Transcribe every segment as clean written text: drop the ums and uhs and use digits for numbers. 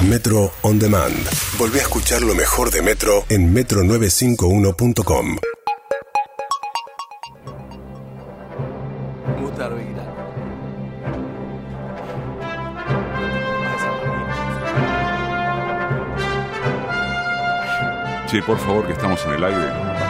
Metro On Demand. Volví a escuchar lo mejor de Metro en metro951.com. Che, por favor, que estamos en el aire.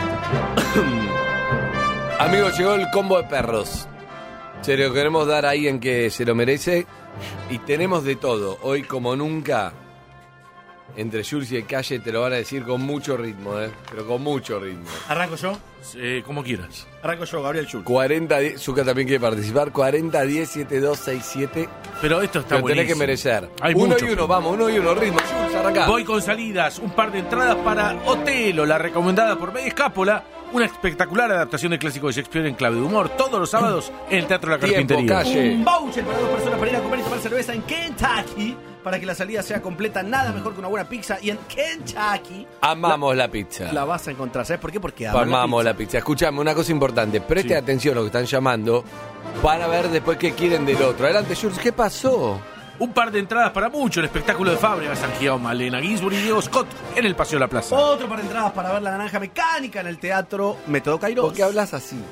Amigos, llegó el combo de perros. Se lo queremos dar a alguien que se lo merece. Y tenemos de todo. Hoy, como nunca, entre Jules y el Calle te lo van a decir con mucho ritmo, pero con mucho ritmo. ¿Arranco yo? Como quieras. Arranco yo, Gabriel Jules. 40-10, Zucca también quiere participar. 40-10-7267. Pero esto está lo tenés que buenísimo. merecer. Hay uno mucho. y uno, vamos, uno y uno. Ritmo, Jules, arrancá. Voy con salidas, un par de entradas para Otelo, la recomendada por Media Escápola, una espectacular adaptación del clásico de Shakespeare en clave de humor, todos los sábados en el Teatro de la Tiempo, Carpintería. Calle. Un voucher para 2 personas para ir a comer y tomar cerveza en Kentucky. Para que la salida sea completa, nada mejor que una buena pizza. Y en Kentucky Amamos la pizza. la vas a encontrar. ¿Sabes por qué? Porque Amamos la pizza. Escuchame, una cosa importante. Preste Sí. atención a lo que están llamando para ver después qué quieren del otro. Adelante, Jules, ¿qué pasó? Un par de entradas para mucho, el espectáculo de Fábregas, San Guillaume, Malena Ginsburg y Diego Scott en el Paseo de la Plaza. Otro par de entradas para ver la Naranja Mecánica en el Teatro Método Kairos. ¿Por qué hablas así?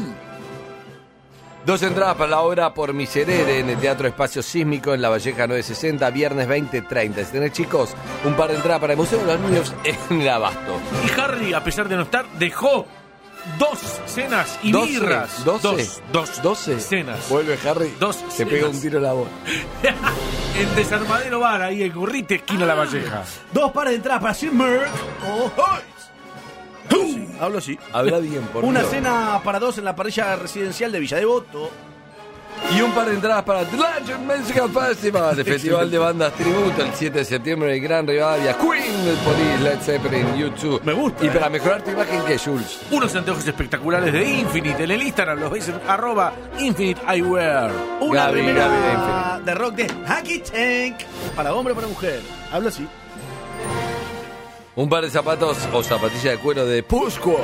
2 entradas para la obra Por Miserere en el Teatro Espacio Sísmico en La Valleja 960, viernes 20:30. Si tenés, chicos, un par de entradas para el Museo de los Niños en el Abasto. Y Harry, a pesar de no estar, dejó 2 cenas y birras. 12 cenas. Vuelve Harry. 2 Se cenas. pega un tiro en la boca. En Desarmadero Bar, ahí en Gurrite, esquina La Valleja. 2 pares de entradas para Simmerk o Hoyts. Hablo así. Habla bien, por Una Dios. cena para 2 en la parrilla residencial de Villa Devoto. Y un par de entradas para The Legend Musical Festival, el festival de bandas tributo, el 7 de septiembre en Gran Rivadavia. Queen, el Police, Led Zeppelin, YouTube. Me gusta, Y para mejorar tu imagen, ¿qué, Jules? Unos anteojos espectaculares de Infinite. En el Instagram los veis en @Infinite Eyewear. Una Gaby, remera Gaby de Infinite. de rock de Hacky Tank. Para hombre o para mujer. Hablo así. Un par de zapatos o zapatillas de cuero de Pusco.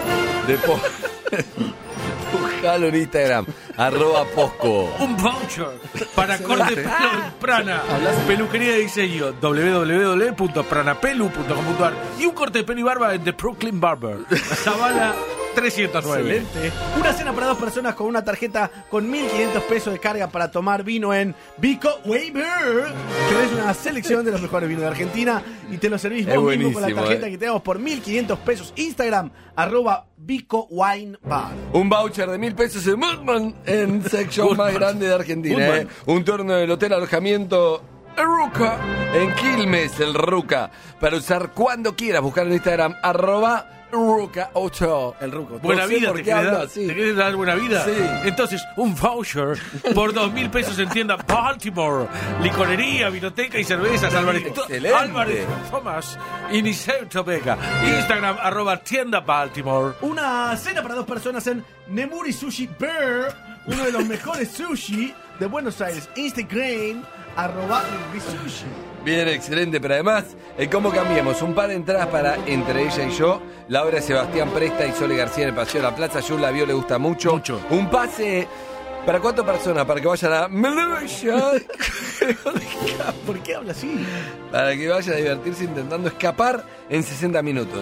Buscalo en Instagram, @Posco. Un voucher para corte de pelo en Prana. Peluquería de diseño www.pranapelu.com.ar. Y un corte de pelo y barba en The Brooklyn Barber. Zavala 309. Excelente. Una cena para 2 personas con una tarjeta con 1.500 pesos de carga para tomar vino en Vico Weber. Tenés una selección de los mejores vinos de Argentina y te lo servís Es vos mismo con la buenísimo, tarjeta que tenemos por 1.500 pesos. Instagram, @Vico Wine Bar. Un voucher de 1.000 pesos en Moodman, en sección más grande de Argentina. Moodman. Un turno del hotel alojamiento El Ruca, en Quilmes, el Ruca, para usar cuando quieras. Buscar en Instagram, @Ruca Hotel. El Ruco. Buena No sé vida, por ¿te qué querés hablo dar? así. ¿Te querés dar buena vida? Sí. Entonces, un voucher por 2.000 pesos en tienda Baltimore. Licorería, vinoteca y cervezas. Excelente. Álvarez Thomas y Niceuto Vega. Instagram, @tienda Baltimore. Una cena para 2 personas en Nemuri Sushi Bear, uno de los mejores sushi de Buenos Aires. Instagram, @Nemuri-sushi. Bien, excelente, pero además, ¿cómo cambiamos? Un par de entradas para Entre ella y yo, la obra de Sebastián Presta y Sole García en el Paseo de la Plaza. Yo la vio, le gusta mucho. Mucho. Un pase, ¿para cuántas personas? Para que vayan a Malaysia. ¿Por qué habla así? Para que vayan a divertirse intentando escapar en 60 minutos.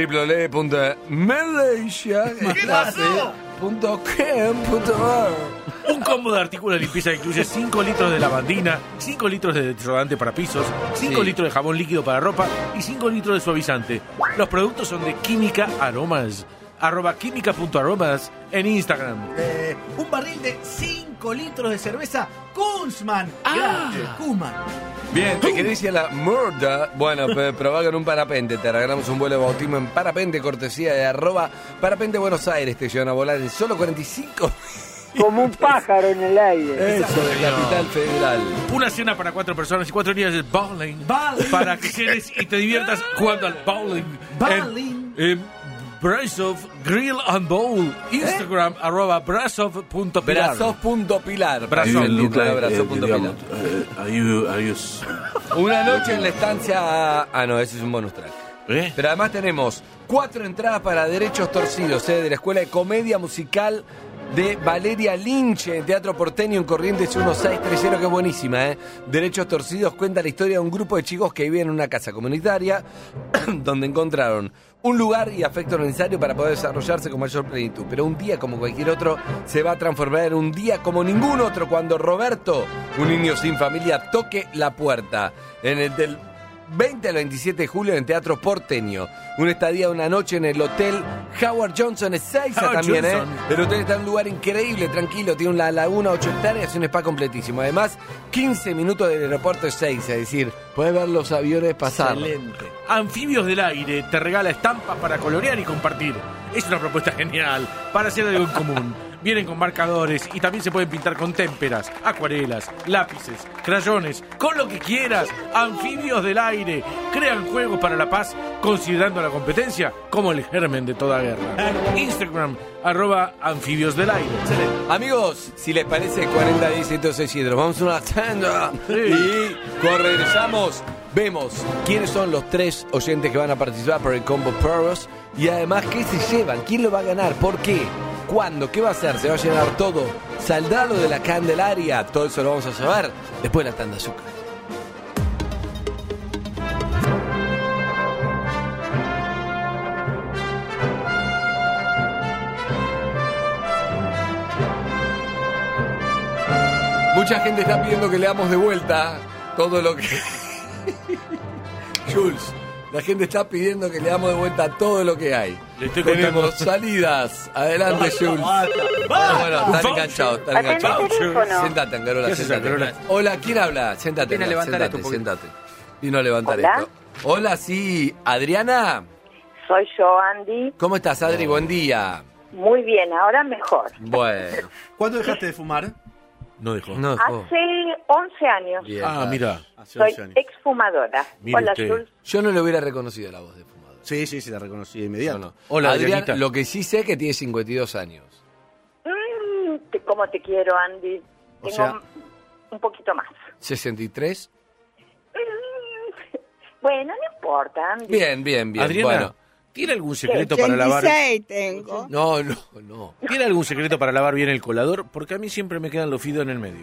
www.malaysia.com.ar. Un combo de artículos de limpieza que incluye 5 litros de lavandina, 5 litros de desodorante para pisos, 5 Sí. litros de jabón líquido para ropa y 5 litros de suavizante. Los productos son de Química Aromas. @química.aromas en Instagram. Un barril de 5 litros de cerveza Kunzman. Grande, Kunzman. Bien, te querés ir a la Murda. Bueno, probá con un parapente. Te regalamos un vuelo de bautismo en parapente, cortesía de @Parapente Buenos Aires. Te llevan a volar en solo 45. Como un pájaro en el aire. Eso, de Capital Federal. Una cena para 4 personas y 4 días de bowling. Bowling. Para que quedes y te diviertas jugando al bowling. Bowling. En Brasov Grill and Bowl. Instagram, @brasov.pilar. Brazos.pilar. Brazos. Brazos.pilar. Are you Una noche en la estancia. Ah, no, ese es un bonus track. Pero además tenemos 4 entradas para Derechos Torcidos, de la Escuela de Comedia Musical de Valeria Lynch en Teatro Porteño en Corrientes 1630, que es buenísima, ¿eh? Derechos Torcidos cuenta la historia de un grupo de chicos que viven en una casa comunitaria donde encontraron un lugar y afecto necesario para poder desarrollarse con mayor plenitud. Pero un día como cualquier otro se va a transformar en un día como ningún otro cuando Roberto, un niño sin familia, toque la puerta en el del 20 al 27 de julio en Teatro Porteño. Una estadía de una noche en el Hotel Howard Johnson, es Ezeiza también, ¿eh? El hotel está en un lugar increíble, tranquilo, tiene una laguna, 8 hectáreas y un spa completísimo. Además, 15 minutos del aeropuerto de Ezeiza, es decir, puedes ver los aviones pasar. Excelente. Anfibios del Aire te regala estampas para colorear y compartir. Es una propuesta genial para hacer algo en común. Vienen con marcadores y también se pueden pintar con témperas, acuarelas, lápices, crayones, con lo que quieras. Anfibios del Aire crean juegos para la paz, considerando la competencia como el germen de toda guerra. Instagram, @Anfibios del Aire. Excelente. Amigos, si les parece 40 días entonces vamos a una tanda y cuando regresamos vemos quiénes son los 3 oyentes que van a participar por el Combo Perros y además qué se llevan, quién lo va a ganar, por qué, cuándo, qué va a hacer, se va a llenar todo, saldrá lo de la Candelaria, todo eso lo vamos a saber después de la tanda azúcar. Mucha gente está pidiendo que le damos de vuelta todo lo que... Jules, la gente está pidiendo que le damos de vuelta todo lo que hay. Le estoy contando. Tenemos salidas. Adelante, Jules. Bueno, están enganchados, están enganchados. Sentate, Angarola, ¿Qué haces, sentate. Angarola? Hola, ¿quién habla? Sentate, Vine a levantar esto un poquito. sentate. Vino a levantar Hola. esto. Hola, sí. Adriana, Soy yo, Andy. ¿cómo estás, Adri? Buen día. Muy bien, ahora mejor. Bueno, ¿Cuándo dejaste de fumar? No dejó. no dejó. Hace 11 años. Bien, Ah, Adri. mira. Hace Soy 11 años. exfumadora. Mire Hola, usted. Jules. Yo no le hubiera reconocido la voz de fumador. Sí, la reconocí de inmediato. No. Hola, Adrián, Adrianita. lo que sí sé es que tiene 52 años. ¿Cómo te quiero, Andy? O Tengo sea- un poquito más. 63. Bueno, no importa, Andy. Bien. Adriana, Bueno, ¿tiene algún secreto para lavar? 86 tengo. no. ¿Tiene algún secreto para lavar bien el colador? Porque a mí siempre me quedan los fideos en el medio.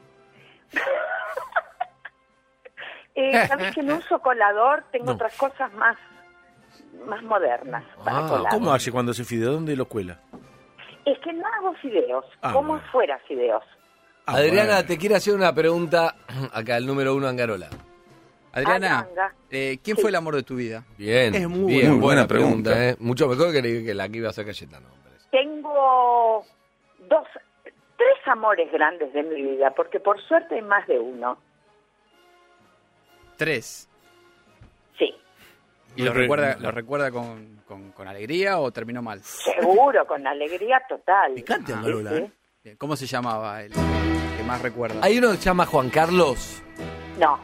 ¿Sabes que no uso colador? Tengo No. otras cosas más modernas para Ah, colar. ¿Cómo hace cuando hace fideo? ¿Dónde lo cuela? Es que no hago fideos, Ah, como bueno. fuera fideos. Ah, Adriana, bueno. te quiero hacer una pregunta acá, el número 1, Angarola. Adriana, Aranga. ¿quién fue el amor de tu vida? Bien, Es muy bien, buena buena pregunta, pregunta. ¿eh? Mucho mejor que la que iba a hacer Cayetano. Tengo 3 amores grandes de mi vida, porque por suerte hay más de uno. 3. Sí, ¿Y lo recuerda con alegría o terminó mal? seguro, con alegría total. Picante, Angarola, Sí, ¿eh? sí. Bien, ¿cómo se llamaba el que más recuerda? Hay uno que se llama Juan Carlos. No,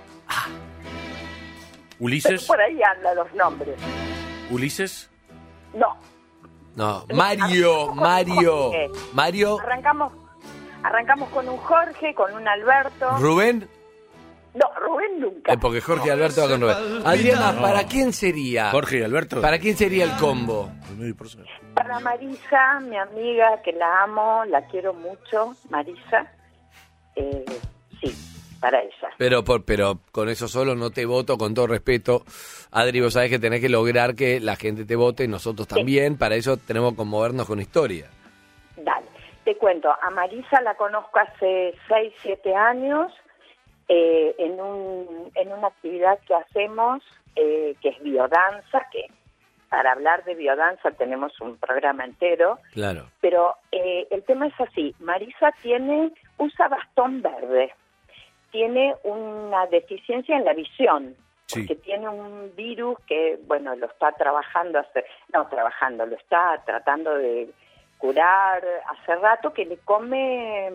pero ¿Ulises? por ahí andan los nombres. ¿Ulises? No, No, Mario. Mario. arrancamos con un Jorge, con un Alberto. Rubén. No, Rubén nunca. Porque Jorge y Alberto va con Rubén. Adriana, ¿para quién sería? Jorge y Alberto. ¿Para quién sería el combo? Para Marisa, mi amiga, que la amo, la quiero mucho, Marisa. Sí, para ella. Pero con eso solo no te voto, con todo respeto. Adri, vos sabés que tenés que lograr que la gente te vote, nosotros también. Para eso tenemos que conmovernos con historia. Dale, te cuento, a Marisa la conozco hace 6, 7 años en una actividad que hacemos, que es biodanza, que para hablar de biodanza tenemos un programa entero, Claro. pero el tema es así, Marisa usa bastón verde, tiene una deficiencia en la visión, Sí. porque tiene un virus que, bueno, lo está lo está tratando de curar hace rato, que le come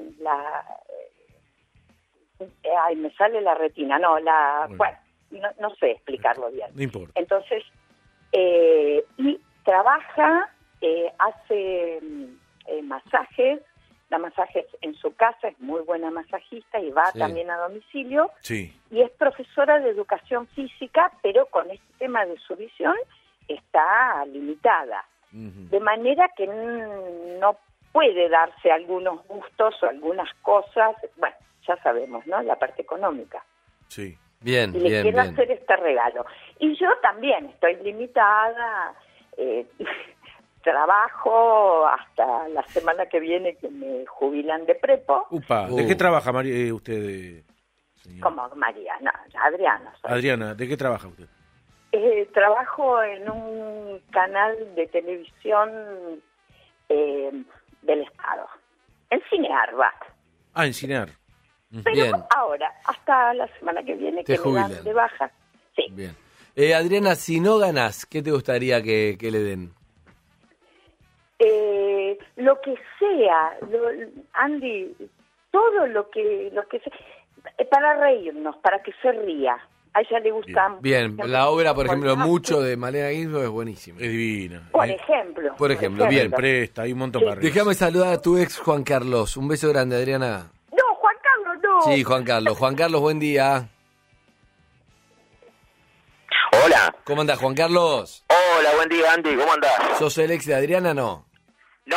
me sale la retina, bueno, no sé explicarlo bien. No importa. Entonces, y trabaja, hace masajes, da masajes en su casa, es muy buena masajista y va Sí. también a domicilio, Sí. y es profesora de educación física, pero con este tema de su visión está limitada. Ujú. De manera que no puede darse algunos gustos o algunas cosas, bueno, ya sabemos, ¿no? La parte económica. Sí. Bien, Y le bien, quiero bien. hacer este regalo. Y yo también estoy limitada, trabajo hasta la semana que viene que me jubilan de prepo, Upa, ¿de qué trabaja usted, señora? como Mariana, Adriana. soy. Adriana, ¿de qué trabaja usted? Trabajo en un canal de televisión del Estado, en Cinearba. Ah, en Cinear. Pero Bien. ahora, hasta la semana que viene, Te que me dan jubilan. de baja. Sí. Bien. Adriana, si no ganás, ¿qué te gustaría que le den? Lo que sea, Andy, todo lo que sea, para reírnos, para que se ría. A ella le gusta. Bien, la obra, por ejemplo, Mucho de Malena Guismo es buenísima. Es divina. Por ejemplo. Por ejemplo, bien. Presta, hay un montón Sí. para reírse. Déjame saludar a tu ex Juan Carlos. Un beso grande, Adriana. No, Juan Carlos, no. Sí, Juan Carlos. Juan Carlos, buen día. Hola. ¿Cómo andás, Juan Carlos? Hola, buen día, Andy. ¿Cómo andás? ¿Sos el ex de Adriana? No. No.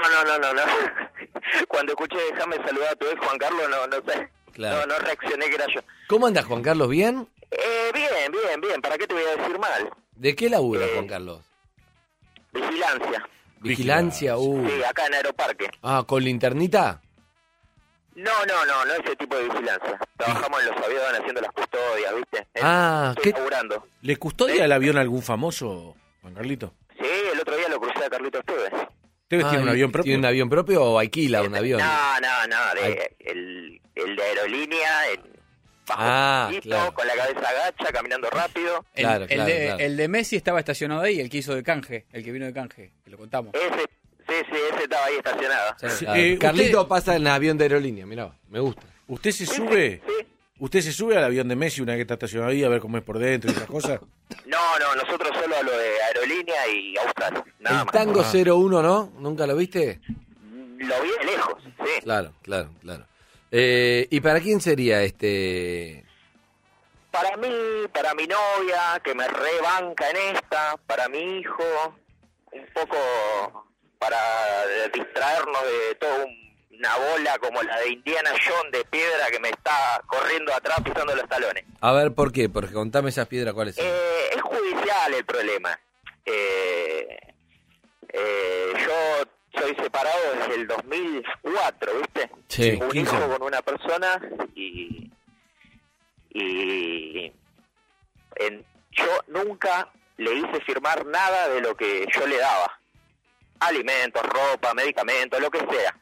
Cuando escuché déjame saludar a tu ex Juan Carlos, no sé. Claro. No reaccioné que era yo. ¿Cómo andás, Juan Carlos? ¿Bien? Bien. ¿Para qué te voy a decir mal? ¿De qué labura, Juan Carlos? Vigilancia. Vigilancia, Sí, acá en Aeroparque. Ah, ¿con linternita? No ese tipo de vigilancia. Trabajamos en los aviones haciendo las custodias, ¿viste? Ah, Estoy ¿qué? laburando. ¿Le custodia el avión a algún famoso, Juan Carlito? Sí, el otro día lo crucé a Carlitos Tevez. ¿Ustedes tienen un ¿y avión propio? ¿Tiene un avión propio o alquila un avión? No, Ay. el de aerolínea, bajo Ah, un poquito, claro. con la cabeza agacha, caminando rápido. Claro, el claro, de, claro. el de Messi estaba estacionado ahí, el que hizo de canje, el que vino de canje, que lo contamos. Ese estaba ahí estacionado. Sí, Sí, claro. Carlito pasa en avión de aerolínea, mirá, me gusta. ¿Usted se sube? Sí. ¿Usted se sube al avión de Messi una vez que está estacionado ahí a ver cómo es por dentro y esas cosas? No, nosotros solo a lo de aerolínea y Austral, nada El más. Tango 01, ¿no? ¿Nunca lo viste? Lo vi de lejos, sí. Claro. ¿Y para quién sería este? Para mí, para mi novia, que me rebanca en esta, para mi hijo, un poco para distraernos de toda una bola como la de Indiana Jones de piedra que me está corriendo atrás pisando los talones. A ver, ¿por qué? Porque contame esas piedras, ¿cuáles son? Es judicial el problema. Yo soy separado desde el 2004, ¿viste? Sí, un 15 hijo años. con una persona yo nunca le hice firmar nada de lo que yo le daba. Alimentos, ropa, medicamentos, lo que sea.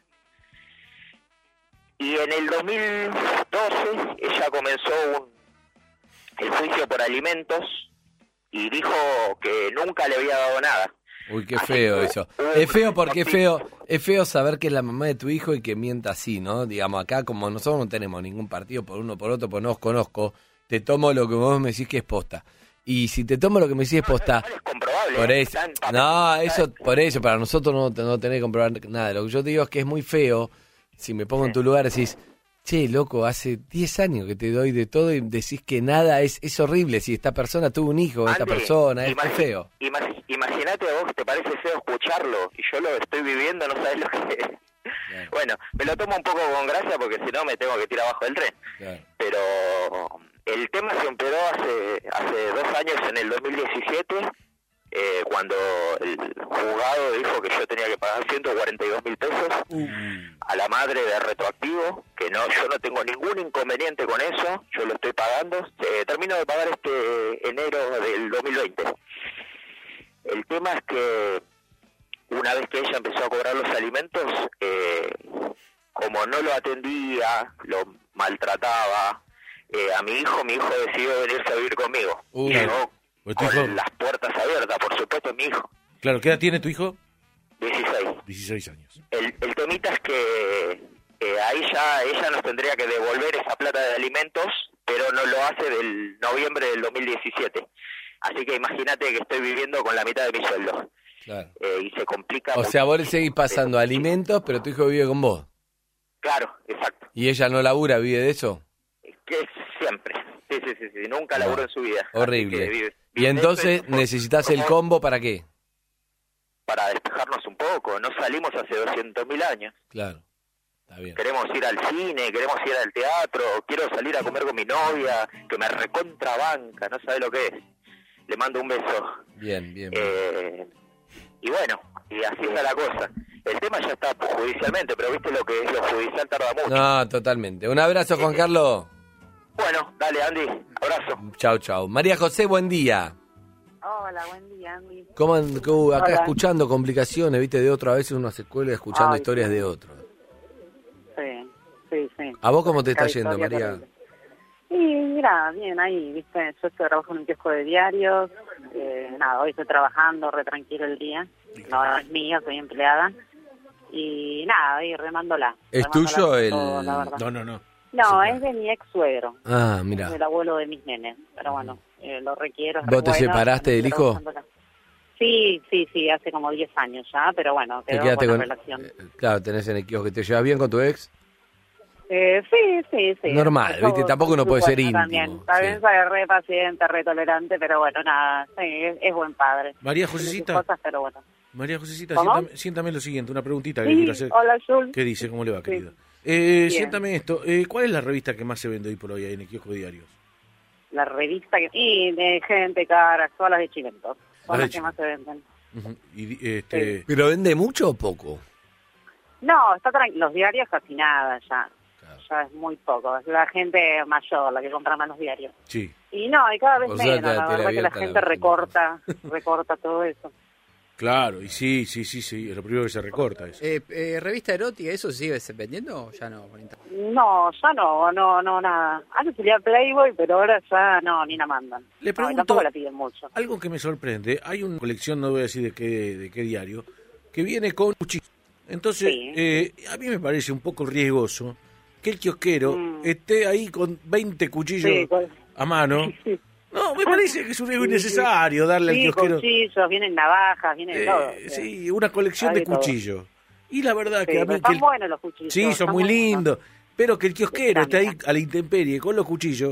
Y en el 2012 ella comenzó el juicio por alimentos y dijo que nunca le había dado nada. Uy, qué feo eso. Es feo porque es feo saber que es la mamá de tu hijo y que mienta así, ¿no? Digamos, acá como nosotros no tenemos ningún partido por uno por otro, pues no os conozco, te tomo lo que vos me decís que es posta. Y si te tomo lo que me decís es posta, Es comprobable. por eso, Está en papel. no, eso, por eso, para nosotros no tenés que comprobar nada. Lo que yo te digo es que es muy feo, si me pongo en tu lugar, decís, che, loco, hace 10 años que te doy de todo y decís que nada es horrible. Si esta persona tuvo un hijo, esta Andy, persona, es feo. Imagínate a vos, te parece feo escucharlo y yo lo estoy viviendo, no sabes lo que es. Claro. Bueno, me lo tomo un poco con gracia porque si no me tengo que tirar abajo del tren. Claro. Pero el tema se empeoró hace 2 años, en el 2017, cuando el juzgado dijo que yo tenía que pagar 142.000 pesos a la madre de retroactivo, que yo no tengo ningún inconveniente con eso, yo lo estoy pagando, termino de pagar enero del 2020. El tema es que una vez que ella empezó a cobrar los alimentos, como no lo atendía, lo maltrataba, a mi hijo decidió venirse a vivir conmigo. Uy. Llegó Pues tu con hijo- las puertas abiertas, por supuesto, mi hijo, Claro, ¿qué edad tiene tu hijo? 16. 16 años. El temita es que ahí ya ella nos tendría que devolver esa plata de alimentos, pero no lo hace del noviembre del 2017. Así que imagínate que estoy viviendo con la mitad de mi sueldo. Claro. Y se complica. O sea, vos le seguís pasando alimentos, pero tu hijo vive con vos. Claro, exacto. ¿Y ella no labura, vive de eso? Que siempre. Sí. Nunca laburó en su vida. Así Horrible. que vive Y de entonces eso, necesitas el como combo ¿para qué? para despejarnos un poco, no salimos hace 200.000 años. Claro, está bien. Queremos ir al cine, queremos ir al teatro, quiero salir a comer con mi novia, que me recontrabanca, no sabe lo que es. Le mando un beso. Bien. Y bueno, y así está la cosa. El tema ya está judicialmente, pero viste lo que es lo judicial, tarda mucho. No, totalmente. Un abrazo, Juan Carlos. Bueno, dale, Andy, abrazo. Chau. María José, buen día. Hola, buen día, Andy. ¿Cómo acá Hola. escuchando complicaciones, viste, de otro? A veces uno se cuelga escuchando historias sí. de otro. Sí. ¿A vos cómo te está Cada yendo, historia María? terrible. Y mira, bien ahí, viste, yo trabajo en un kiosco de diarios, hoy estoy trabajando, re tranquilo el día, no es mío, soy empleada, y ahí remándola. ¿Es tuyo el...? Todo, la verdad. No. No, es de mi ex suegro, Ah, mira. es del abuelo de mis nenes, pero bueno, lo requiero. es re ¿Vos te bueno, separaste del estoy hijo? trabajándola. Sí, hace como 10 años ya, pero bueno, ¿Te quedó quedaste buena con...? relación. Claro, tenés en el kiosco que te llevas bien con tu ex. Sí. Normal, Eso, ¿viste? Tampoco uno puede ser bueno íntimo. También, también soy re paciente, re tolerante, pero bueno, sí, es buen padre. María Tiene sus Josecita, cosas, pero bueno. ¿Cómo? Siéntame lo siguiente, una preguntita que Sí, quiero hacer. hola, Jules. ¿Qué dice? ¿Cómo le va, Sí. querida? Siéntame esto. ¿Cuál es la revista que más se vende hoy por hoy ahí en el kiosco de diarios? La revista y de gente, caras, todas las de Chilentos. Son Las de las que más se venden. Ujú. ¿Pero vende mucho o poco? No, está tranquilo. Los diarios casi nada ya. Ya es muy poco. Es la gente mayor la que compra más los diarios. Sí. Y cada vez O sea, menos. te La verdad que la abierta gente la- recorta todo eso. Claro, y sí, es lo primero que se recorta eso. ¿Revista erótica, eso sigue vendiendo o ya no? No, ya no, nada. Antes salía Playboy, pero ahora ya no, ni la mandan. Le No, y pregunto- tampoco la piden mucho. Algo que me sorprende, hay una colección, no voy a decir de qué diario, que viene con cuchillos. Entonces, a mí me parece un poco riesgoso que el kiosquero esté ahí con 20 cuchillos Sí, a mano. No, me parece que es un riesgo innecesario darle al kiosquero. Cuchillos, vienen navajas, vienen todo. Sí, una colección Hay de de todo. cuchillos. Y la verdad Sí, que a mí... pero están buenos los cuchillos. Sí, son están muy buenos. lindos. Pero que el kiosquero esté ahí a la intemperie con los cuchillos,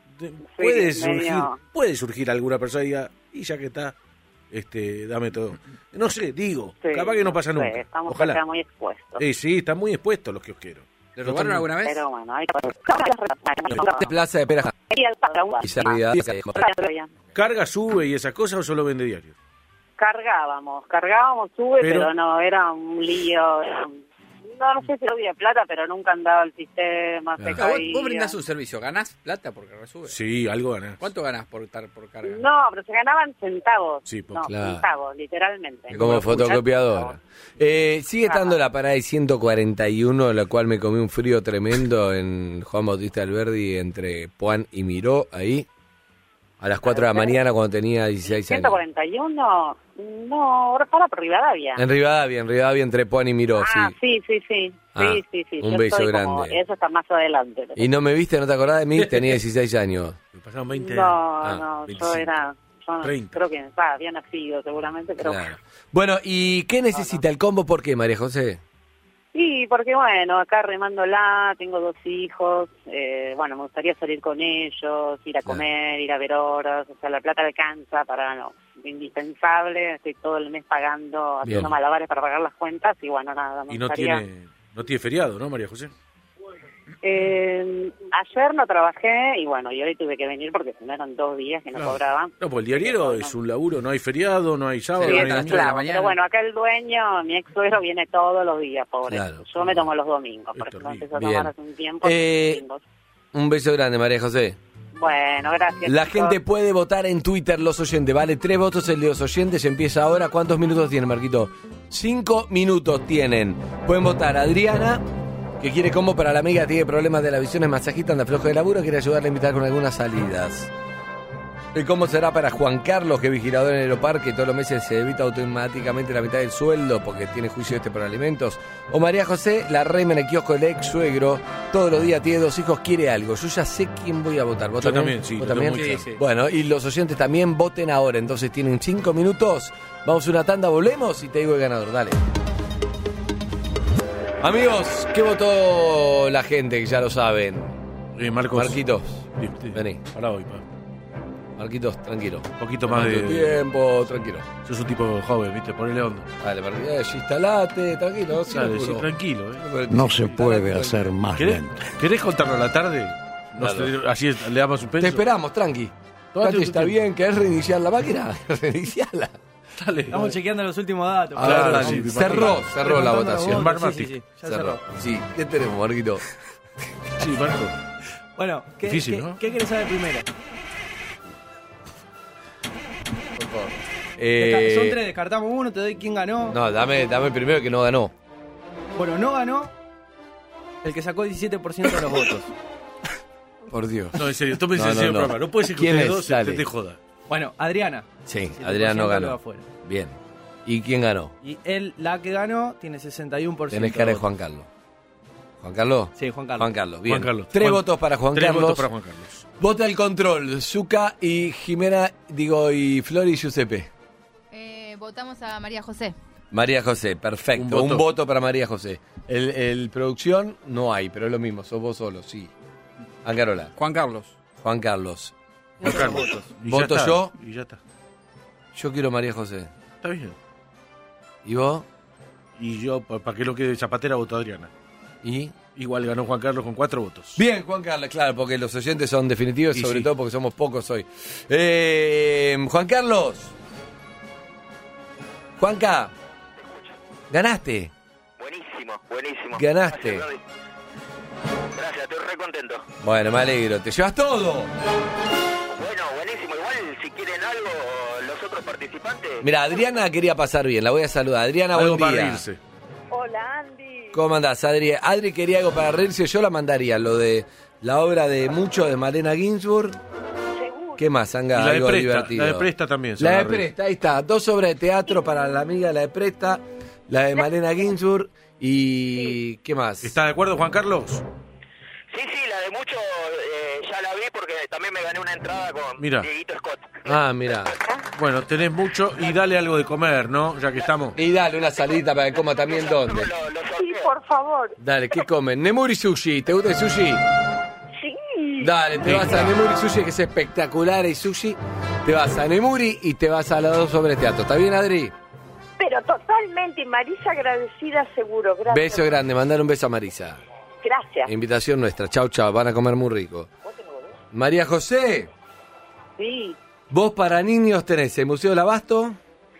puede surgir alguna persona y diga, y ya que está, dame todo. No sé, digo, Sí, capaz que no pasa sí, nunca. estamos Ojalá. acá muy expuestos. Sí, están muy expuestos los kiosqueros. ¿Le robaron alguna vez? Pero bueno, hay Plaza de Pera. Y salida. ¿Carga, sube y esas cosas o solo vende diarios? Cargábamos, sube, pero no, era un lío. No sé si lo había plata, pero nunca andaba el sistema. Se Claro, caía. vos brindás un servicio, ¿ganás plata porque resube? Sí, algo ganás. ¿Cuánto ganás por carga? No, pero se ganaban centavos. Sí, no, claro. centavos, literalmente. Como fotocopiadora. Sigue estando la parada de 141, la cual me comí un frío tremendo en Juan Bautista Alberdi entre Puan y Miró, ahí, a las 4 de la mañana cuando tenía 16 años. 141, no, ahora para por Rivadavia. En Rivadavia entre Puan y Miró, sí. Sí. Ah, sí. un Yo beso estoy como- grande. eso está más adelante. ¿Y no me viste, no te acordás de mí? Tenía 16 años. Me pasaron 20 No, años. no, 25, yo era... Yo 30. creo que había nacido seguramente, pero... Claro. Bueno, ¿y qué necesita el combo? ¿Por qué, María José? Sí, porque bueno, acá remándola, tengo 2 hijos, me gustaría salir con ellos, ir a comer, ir a ver horas, o sea, la plata alcanza para lo indispensable, estoy todo el mes pagando, haciendo Bien. malabares para pagar las cuentas y bueno, nada, me Y no gustaría... tiene feriado, ¿no, María José? Ayer no trabajé y bueno, y hoy tuve que venir porque si no eran 2 días que no cobraban. No, pues el diariero es un laburo, no hay feriado, no hay sábado, Sí, no hay hasta las domingo. 3 de la mañana. Pero bueno, acá el dueño, mi ex suegro, viene todos los días, pobre. Claro. Yo me tomo los domingos, Es por ejemplo, terrible. empecé a Bien. tomar hace un tiempo. domingos. Un beso grande, María José. Bueno, gracias. La chicos. gente puede votar en Twitter, los oyentes. Vale 3 votos el de los oyentes. Empieza ahora. ¿Cuántos minutos tienen, Marquito? 5 minutos tienen. Pueden votar a Adriana, que quiere combo para la amiga, tiene problemas de la visión, es masajista, anda flojo de laburo, quiere ayudarle a invitar con algunas salidas. El combo será para Juan Carlos, que es vigilador en Aeroparque, todos los meses se evita automáticamente la mitad del sueldo porque tiene juicio por alimentos. O María José, la rema en el kiosco del ex suegro, todos los días tiene 2 hijos, quiere algo. Yo ya sé quién voy a votar. ¿Vos Yo también, sí, ¿Vos lo tengo también? muy Sí, sí. Bueno, y los oyentes también voten ahora, entonces tienen 5 minutos. Vamos a una tanda, volvemos y te digo el ganador, dale. Amigos, ¿qué votó la gente? Que ya lo saben. Marcos. Marquitos, Sí. vení. Pará hoy, pa. Marquitos, tranquilo. Un poquito más de tiempo, tranquilo. Sos un tipo joven, ¿viste? Ponele onda. Dale, Marquitos, instalate, tranquilo. Dale, sí, apuro. tranquilo, No se puede hacer más ¿Querés, lento. ¿Querés contarlo a la tarde? Dale. Así le damos un peso. Te esperamos, tranqui. Tómate Katy, tu ¿está tiempo. bien? ¿Querés reiniciar la máquina? Reiniciarla. Dale. Estamos chequeando los últimos datos. Claro, Ahora sí, sí, cerró la Remontando votación. votos. Barmatic. Sí, ya Cerró. cerró. Sí, ¿qué tenemos, Marquito? Sí, Marco. Bueno, Difícil, ¿no? ¿qué querés saber primero? Por favor. Son 3, descartamos uno, te doy quién ganó. No, dame primero que no ganó. Bueno, no ganó el que sacó 17% de los votos. Por Dios. No, en serio, tómense No, en serio no, el no. programa. No puede ser que ¿Quién ustedes es? dos Dale. te joda. Bueno, Adriana. Sí, 7% Adrián no quedó ganó. afuera. Bien. ¿Y quién ganó? Y la que ganó tiene 61%. Tenés cara de votos. Juan Carlos. ¿Juan Carlos? Sí, Juan Carlos. Juan Carlos, bien. Juan Carlos. 3 votos para Juan Tres Carlos. votos para Juan Carlos. Vota el control. Zucca y Jimena, y Flor y Giuseppe. Votamos a María José. María José, perfecto. Un Un voto. voto para María José. El producción no hay, pero es lo mismo. Sos vos solo, sí. Angarola. Juan Carlos. Juan Carlos. Juan Carlos. Y ya ¿Voto está, yo? Y ya está. Yo quiero María José. Está bien. ¿Y vos? Y yo, para que no quede Zapatera, voto a Adriana. ¿Y? Igual ganó Juan Carlos con 4 votos. Bien, Juan Carlos, claro, porque los oyentes son definitivos, Y sobre sí. todo porque somos pocos hoy. Juan Carlos. Juanca. Ganaste. Buenísimo. Ganaste. Gracias, Brody. Gracias, estoy re contento. Bueno, me alegro. Te llevas todo. Bueno, buenísimo. Igual, si quieren algo, los otros participantes... Mira, Adriana quería pasar bien. La voy a saludar. Adriana, Algo buen para día. reírse. Hola, Andy. ¿Cómo andás, Adri? Adri quería algo para reírse. Yo la mandaría. Lo de la obra de Mucho de Malena Ginsburg. Seguro. ¿Qué más, Anga? Y la de Algo Presta, divertido. la de Presta también. se La va de a reír. Presta, ahí está. 2 obras de teatro para la amiga, la de Presta, la de Malena Ginsburg y... ¿Qué más? ¿Está de acuerdo, Juan Carlos? Sí, la de mucho ya la vi porque también me gané una entrada con Mira. Dieguito Scott. Ah, mira. Bueno, tenés mucho y dale algo de comer, ¿no? Ya que estamos. Y dale una salita para que coma también. ¿Dónde? Sí, por favor. Dale, ¿qué comen? Nemuri Sushi. ¿Te gusta el sushi? Sí. Dale, te vas a Nemuri Sushi, que es espectacular el sushi. Te vas a Nemuri y te vas a las 2 obras de teatro. ¿Está bien, Adri? Pero totalmente, Marisa agradecida seguro. Gracias. Beso grande. Mandar un beso a Marisa. Gracias. Invitación nuestra. Chau, chau. Van a comer muy rico. María José, Sí, vos para niños tenés el Museo del Abasto.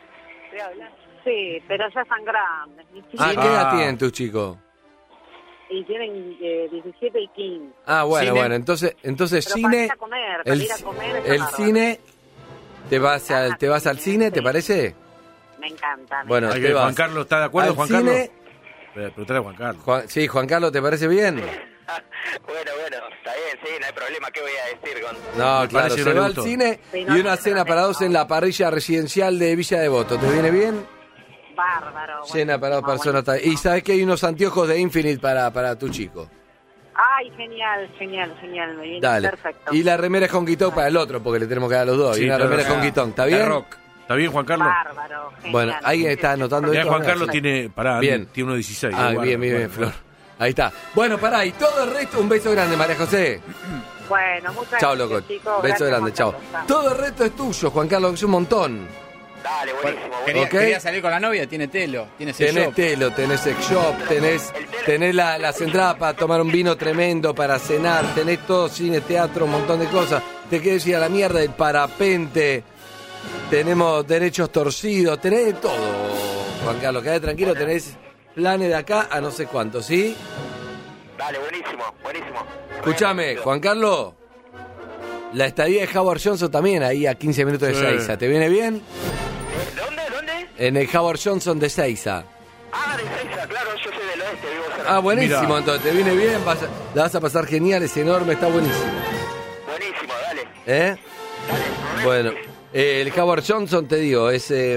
sí, pero ya están grandes. Mis chicos, Ah, ¿qué edad tienen tus chicos? y tienen 17 y 15. Ah, bueno, ¿Cine? bueno. Entonces Pero para cine. ir a comer, para ir a comer está el bárbaro. cine. ¿Te vas al cine, te parece? Me encanta. Bueno, Hay te que- vas Juan Carlos, ¿está de acuerdo, al Juan cine. Carlos? Preguntale a Juan Carlos. Sí, Juan Carlos, ¿te parece bien? Bueno, está bien, sí, no hay problema. ¿Qué voy a decir con...? No, Me claro, parece que se no le va al gustó. cine Sí, y no, una no, cena no, para no. 2 en la parrilla residencial de Villa Devoto. ¿Te viene bien? Bárbaro. Cena para 2 buenísimo, personas. Y buenísimo. sabes que hay unos anteojos de Infinite para tu chico. Ay, genial. Me viene Dale. perfecto. Y la remera es Honky Tonk para el otro, porque le tenemos que dar a los dos. Sí, y una pero remera es ya- Honky Tonk, ¿está De bien? rock. ¿Está bien, Juan Carlos? Bárbaro, genial. Bueno, alguien está anotando Ya esto. Juan ¿no? Carlos Sí. tiene, Bien. tiene uno 16. Ah, Guarda, bien, guarda, Flor. guarda. Ahí está. Bueno, pará, y todo el resto, un beso grande, María José. Bueno, muchas Chao, gracias, loco. chicos. Beso Gracias, grande, Juan chao. Carlos. Chao. Todo el resto es tuyo, Juan Carlos, que es un montón. Dale, buenísimo. Ok. Quería salir con la novia, tiene telo, tiene sex Tenés shop. telo, tenés sex shop, tenés las entradas para tomar un vino tremendo, para cenar, tenés todo, cine, teatro, un montón de cosas. Te querés ir a la mierda, el parapente, tenemos derechos torcidos, tenés de todo, Juan Carlos. Quedate tranquilo, tenés planes de acá a no sé cuánto, ¿sí? Dale, buenísimo. Escúchame, Juan Carlos, la estadía de Howard Johnson también, ahí a 15 minutos de Sí. Seiza. ¿Te viene bien? ¿Dónde? En el Howard Johnson de Seiza. Ah, de Seiza, claro, yo soy del oeste, vivo cerca. Ah, buenísimo, Mirá. entonces te viene bien, la vas a pasar genial, es enorme, está buenísimo. Buenísimo, dale. ¿Eh? Bueno, el Howard Johnson, te digo,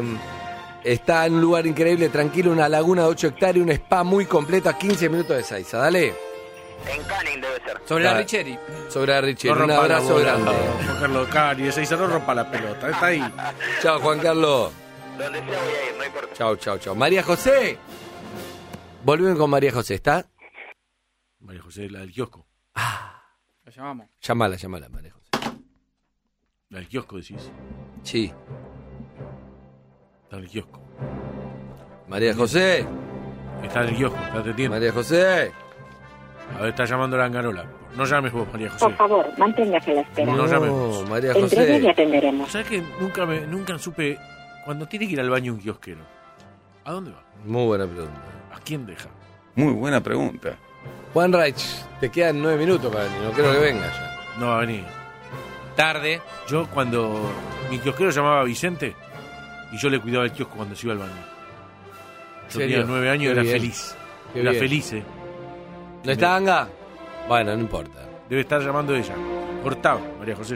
está en un lugar increíble, tranquilo, una laguna de 8 hectáreas, un spa muy completo a 15 minutos de Seiza, dale. En Canning debe ser. Sobre la Dale. Richeri. Sobre la Richie, No un rompa la abrazo bola, grande. Juan Carlos Cari, ese dice, no rompa la pelota. Está ahí. Chao, Juan Carlos. Donde sea voy a ir, no importa. Chao, chao, chao. María José. Volvemos con María José, ¿está? María José, la del kiosco. Lo llamamos. Llámala, María José. La del kiosco, decís. Sí. Está en el kiosco. María José. Está en el kiosco, está atendiendo. María José. A ver, está llamando la Angarola. No llames vos, María José. Por favor, manténgase la espera. No llames vos. María En breve José. le atenderemos. ¿Sabes que nunca supe cuando tiene que ir al baño un kiosquero? ¿A dónde va? Muy buena pregunta. ¿A quién deja? Muy buena pregunta. Juan Reich, te quedan 9 minutos para venir. No creo que venga ya. No va a venir. Tarde. Yo cuando mi kiosquero llamaba Vicente y yo le cuidaba el kiosco cuando se iba al baño. Yo ¿Serio? tenía 9 años y Qué era bien. feliz. Qué Era bien. feliz, ¿No está Anga? Bueno, no importa. Debe estar llamando ella. Cortaba, María José.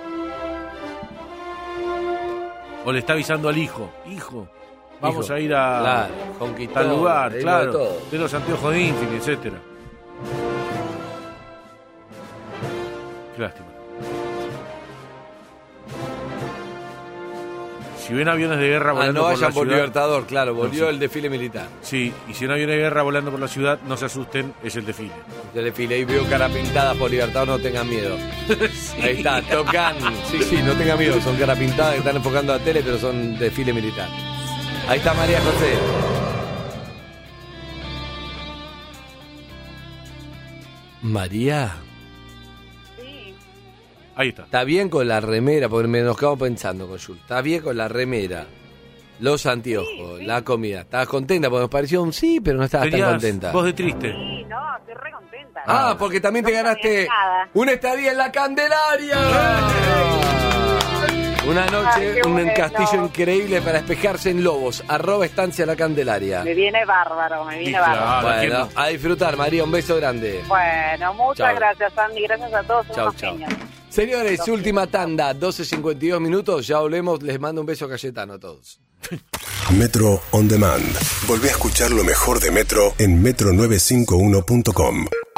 O le está avisando al hijo. Hijo, vamos Hijo. a ir a Claro, conquistó, tal lugar, le digo claro. de todo. De los anteojos de Infinity, etcétera. Qué lástima. Si ven aviones de guerra volando no por vayan la por ciudad... Libertador, claro, volvió No, sí. el desfile militar. Sí, y si ven aviones de guerra volando por la ciudad, no se asusten, es el desfile. El desfile, ahí veo cara pintada por Libertador, no tengan miedo. Ahí está, tocan. Sí, no tengan miedo, son cara pintadas que están enfocando a la tele, pero son desfile militar. Ahí está María José. María, Sí. Ahí está. ¿está bien con la remera? Porque nos quedamos pensando con Jules. ¿Está bien con la remera? Los anteojos, la comida. ¿Estabas contenta? Porque nos pareció un sí, pero no estabas tan Tenías contenta. voz de triste. Sí, no, estoy re contenta. Ah, porque también te No ganaste sabía nada. una estadía en la Candelaria. Una noche, Ay, qué un bueno. castillo increíble para despejarse en Lobos. @estancia la Candelaria. Me viene bárbaro, me viene Sí, bárbaro. claro. ¿quién Bueno, no? a disfrutar, María. Un beso grande. Bueno, muchas Chao. gracias, Andy. Gracias a todos. Son Chao, unos chao. genios. Señores, última tanda, 12:52 minutos. Ya volvemos. Les mando un beso Cayetano a todos. Metro On Demand. Volvé a escuchar lo mejor de Metro en metro951.com.